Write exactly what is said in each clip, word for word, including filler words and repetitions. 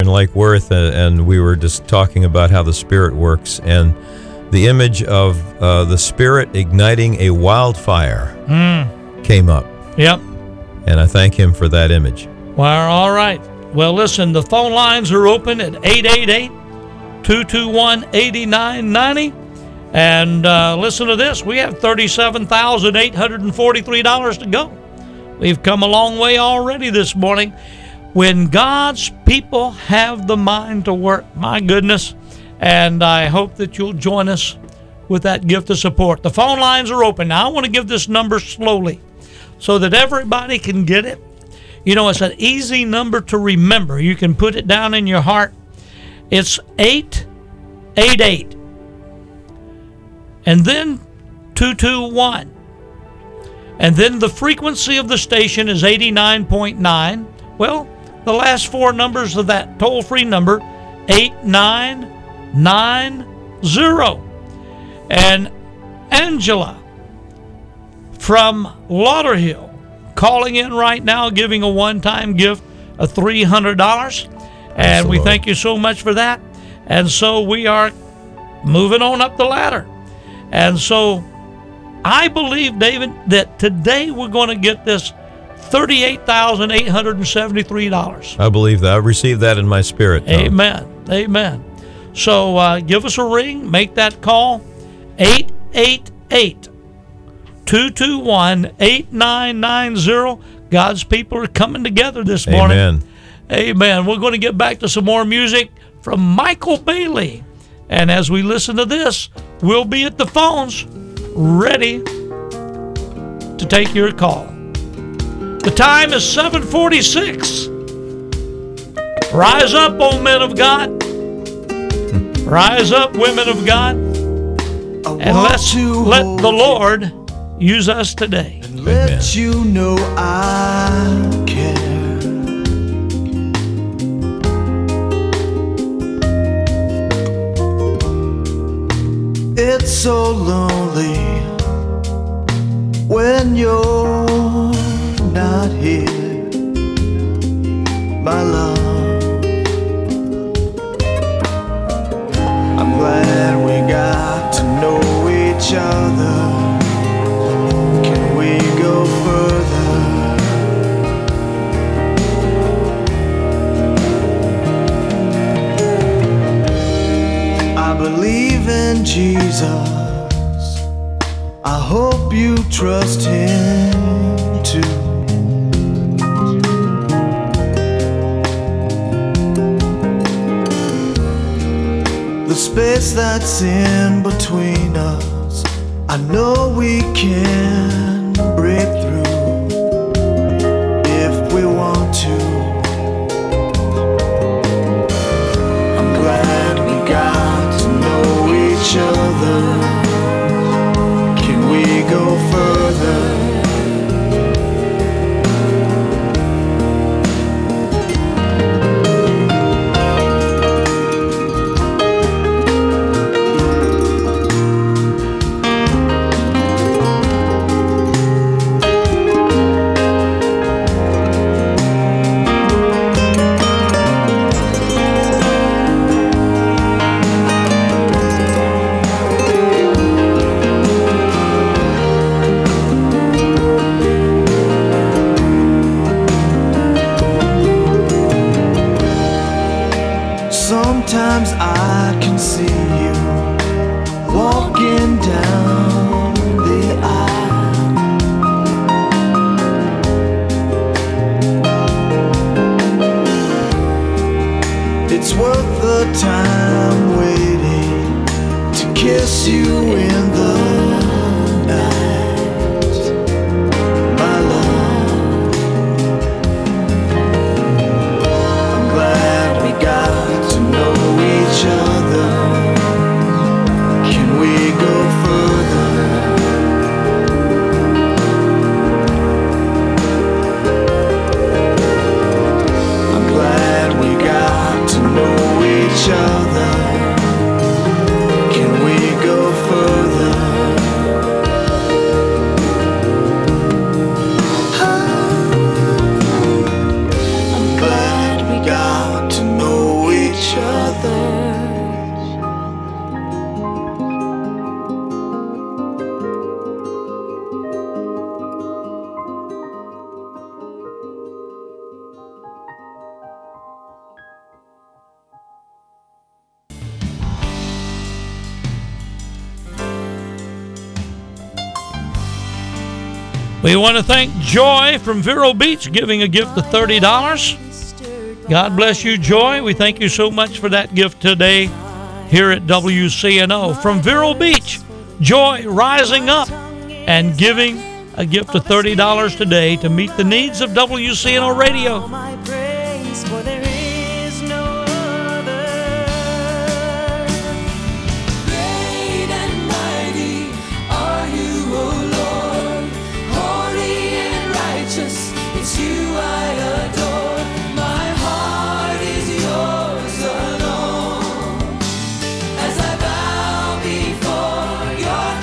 in Lake Worth, uh, and we were just talking about how the Spirit works, and the image of uh, the Spirit igniting a wildfire mm. came up. Yep. And I thank Him for that image. Well, all right. Well, listen, the phone lines are open at eight eight eight, two two one, eight nine nine zero. And uh, listen to this. We have thirty-seven thousand eight hundred forty-three dollars to go. We've come a long way already this morning. When God's people have the mind to work, my goodness. And I hope that you'll join us with that gift of support. The phone lines are open. Now, I want to give this number slowly so that everybody can get it. You know, it's an easy number to remember. You can put it down in your heart. It's eight eight eight. And then two two one. And then the frequency of the station is eighty-nine point nine. Well, the last four numbers of that toll-free number, eight nine nine zero. And Angela from Lauderhill calling in right now, giving a one-time gift of three hundred dollars. And we thank you so much for that. And so we are moving on up the ladder. And so I believe, David, that today we're going to get this thirty-eight thousand eight hundred seventy-three dollars. I believe that. I received that in my spirit, Tom. Amen. Amen. So uh, give us a ring. Make that call. eight eight eight, two two one, eight nine nine zero. God's people are coming together this morning. Amen. Amen. We're going to get back to some more music from Michael Bailey. And as we listen to this, we'll be at the phones ready to take your call. The time is seven forty-six. Rise up, O men of God. Rise up, women of God. And let's let the Lord use us today. And let you know I care. It's so lonely when you're not here, my love. I'm glad we got to know each other. Can we go further? I believe in Jesus. I hope you trust Him too. The space that's in between us, I know we can break through if we want to. I'm glad we got to know each other. Can we go further? Sometimes I can see you walking down the aisle. It's worth the time waiting to kiss you in the night, my love. I'm glad we got to know each other. Can we go further? I'm glad we got to know each other. Can we go further? We want to thank Joy from Vero Beach giving a gift of thirty dollars. God bless you, Joy. We thank you so much for that gift today here at W C N O. From Vero Beach, Joy rising up and giving a gift of thirty dollars today to meet the needs of W C N O Radio. My praise, for there is no other. Great and mighty are you, O Lord. Holy and righteous, it's you I adore. My heart is yours alone. As I bow before your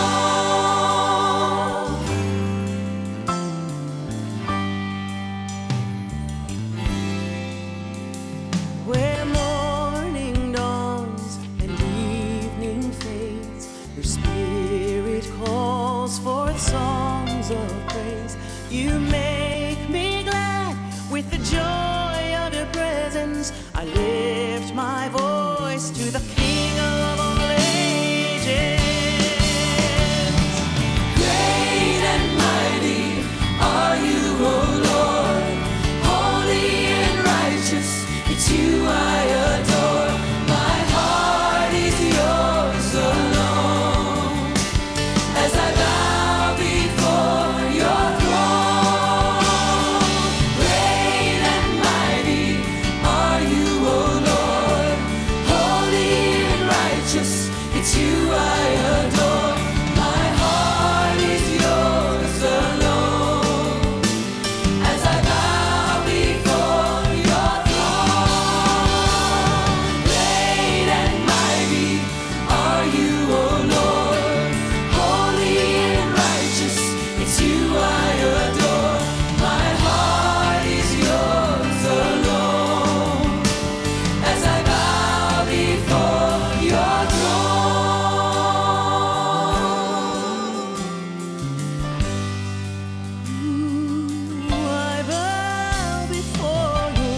throne. Where morning dawns and evening fades, your spirit calls forth songs of praise. You make me glad with the joy of your presence. I lift my voice to the King of all ages. Great and mighty are you, O Lord. Holy and righteous, it's you I adore. My heart is yours alone. As I bow before your throne. Great and mighty are you, O Lord. Holy and righteous, it's you I adore. My heart is yours alone. As I bow before your throne. Great and mighty are you, O Lord. Holy and righteous, it's you I adore. My heart is yours alone. As I bow before your throne. Ooh, I bow before your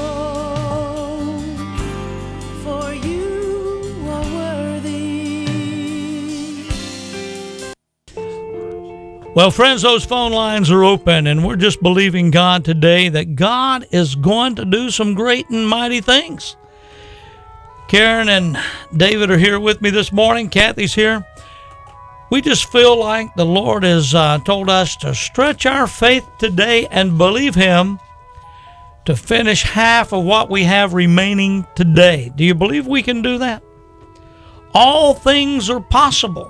throne, for you are worthy. Well, friends, those phone lines are open, and we're just believing God today that God is going to do some great and mighty things. Karen and David are here with me this morning. Kathy's here. We just feel like the Lord has uh, told us to stretch our faith today and believe Him to finish half of what we have remaining today. Do you believe we can do that? All things are possible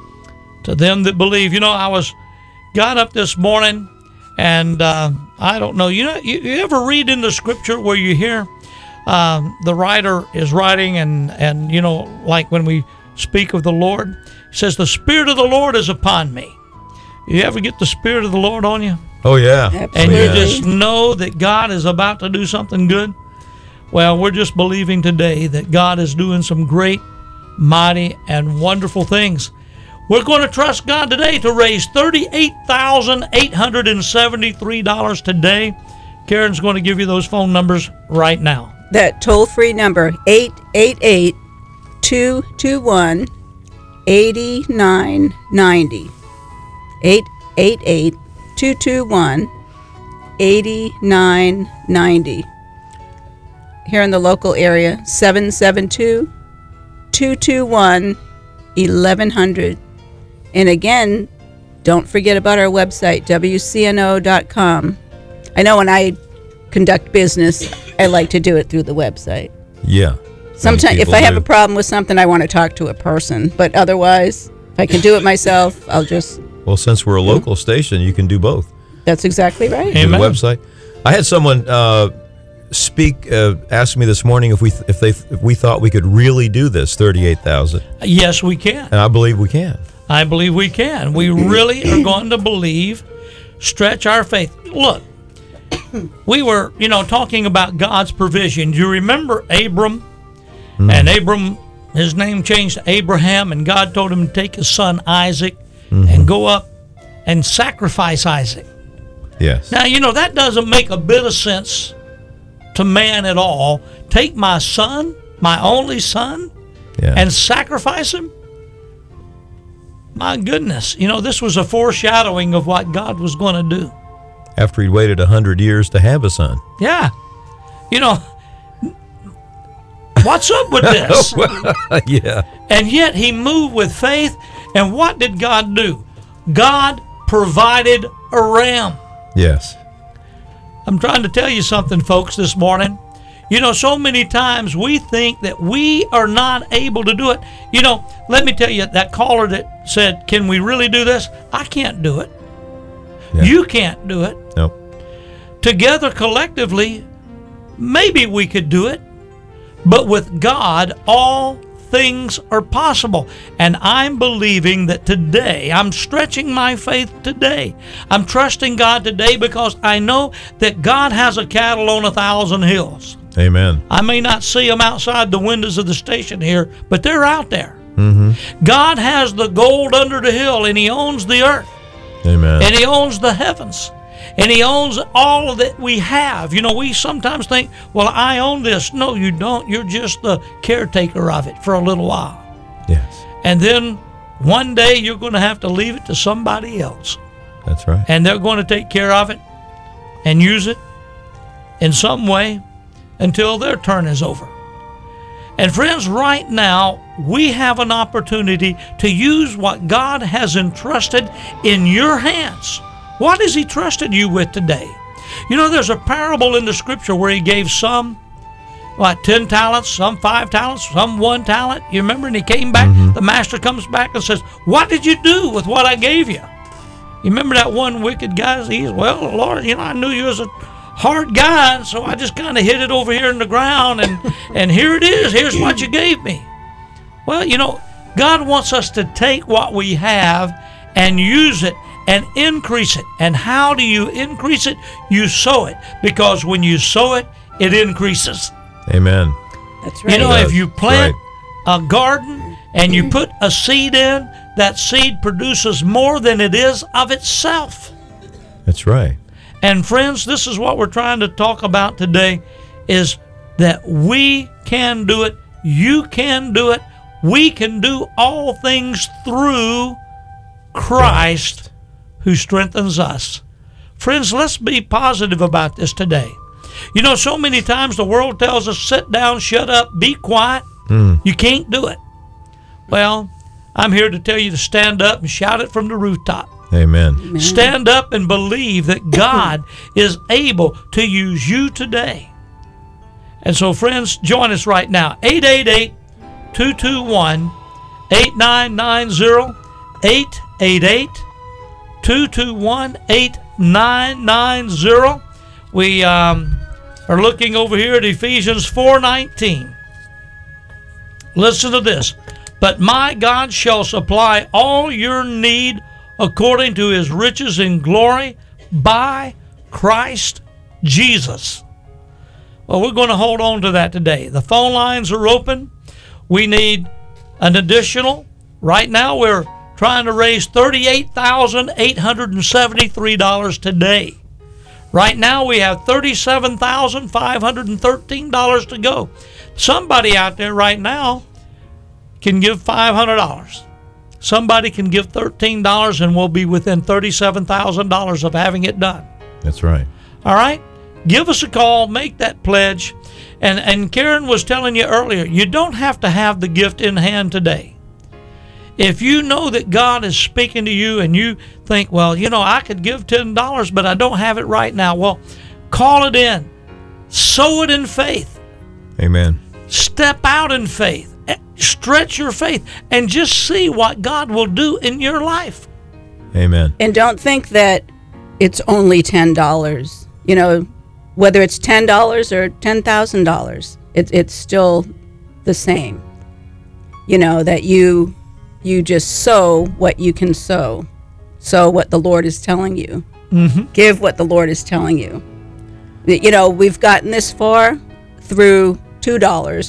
to them that believe. You know, I was got up this morning, and uh, I don't know. You know, you, you ever read in the Scripture where you hear um, the writer is writing, and and you know, like when we speak of the Lord, he says, "The Spirit of the Lord is upon me." You ever get the Spirit of the Lord on you? Oh, yeah. And you Yeah. just know that God is about to do something good? Well, we're just believing today that God is doing some great, mighty, and wonderful things. We're going to trust God today to raise thirty-eight thousand eight hundred seventy-three dollars today. Karen's going to give you those phone numbers right now. That toll-free number, eight eight eight, two two one, eight nine nine zero. eight eight eight, two two one, eight nine nine zero. Here in the local area, seven seven two, two two one, eleven hundred. And again, don't forget about our website, W C N O dot com. I know when I conduct business, I like to do it through the website. Yeah. Sometimes, if people I have do. a problem with something, I want to talk to a person. But otherwise, if I can do it myself, I'll just. Well, since we're a local station, you can do both. That's exactly right. Do the Amen. website. I had someone uh, speak, uh, ask me this morning if we if they if we thought we could really do this thirty-eight thousand, Yes, we can. and I believe we can. I believe we can. We really are going to believe, stretch our faith. Look, we were, you know, talking about God's provision. Do you remember Abram? Mm. And Abram, his name changed to Abraham, and God told him to take his son Isaac Mm-hmm. and go up and sacrifice Isaac. Yes. Now, you know, that doesn't make a bit of sense to man at all. Take my son, my only son, Yeah. and sacrifice him? my goodness, you know, this was a foreshadowing of what God was going to do. After he'd waited a hundred years to have a son. Yeah. You know, what's up with this? Yeah. And yet he moved with faith. And what did God do? God provided a ram. Yes. I'm trying to tell you something, folks, this morning. You know, so many times we think that we are not able to do it. You know, let me tell you, that caller that said, can we really do this? I can't do it. Yeah. You can't do it. Nope. Together, collectively, maybe we could do it. But with God, all things are possible. And I'm believing that today, I'm stretching my faith today. I'm trusting God today because I know that God has a cattle on a thousand hills. Amen. I may not see them outside the windows of the station here, but they're out there. Mm-hmm. God has the gold under the hill, and he owns the earth. Amen. And he owns the heavens. And he owns all that we have. You know, we sometimes think, well, I own this. No, you don't. You're just the caretaker of it for a little while. Yes. And then one day you're going to have to leave it to somebody else. That's right. And they're going to take care of it and use it in some way until their turn is over. And friends, right now, we have an opportunity to use what God has entrusted in your hands. What has he trusted you with today? You know, there's a parable in the scripture where he gave some, what, ten talents, some five talents, some one talent. You remember? And he came back, Mm-hmm. the master comes back and says, what did you do with what I gave you? You remember that one wicked guy? He's, well, Lord, you know, I knew you was a hard guy, and so I just kind of hid it over here in the ground, and, and here it is. Here's what you gave me. Well, you know, God wants us to take what we have and use it and increase it. And how do you increase it? You sow it, because when you sow it, it increases. Amen. That's right. You know, It if does. you plant Right. a garden and you put a seed in, that seed produces more than it is of itself. That's right. And friends, this is what we're trying to talk about today, is that we can do it. You can do it. We can do all things through Christ who strengthens us. Friends, let's be positive about this today. You know, so many times the world tells us, sit down, shut up, be quiet. Mm. You can't do it. Well, I'm here to tell you to stand up and shout it from the rooftop. Amen. Stand up and believe that God is able to use you today. And so, friends, join us right now. eight eight eight, two two one, eight nine nine zero. eight eight eight, two two one, eight nine nine zero. We um, are looking over here at Ephesians four nineteen. Listen to this. But my God shall supply all your need according to his riches in glory by Christ Jesus. Well, we're going to hold on to that today. The phone lines are open. We need an additional. Right now, we're trying to raise thirty-eight thousand eight hundred seventy-three dollars today. Right now, we have thirty-seven thousand five hundred thirteen dollars to go. Somebody out there right now can give five hundred dollars. Somebody can give thirteen dollars, and we'll be within thirty-seven thousand dollars of having it done. That's right. All right? Give us a call, make that pledge. And, and Karen was telling you earlier, you don't have to have the gift in hand today. If you know that God is speaking to you and you think, well, you know, I could give ten dollars, but I don't have it right now. Well, call it in. Sow it in faith. Amen. Step out in faith. Stretch your faith and just see what God will do in your life. Amen. And don't think that it's only ten dollars. You know, whether it's ten dollars or ten thousand dollars, it, it's still the same. You know, that you you just sow what you can sow. Sow what the Lord is telling you. Mm-hmm. Give what the Lord is telling you. You know, we've gotten this far through two dollars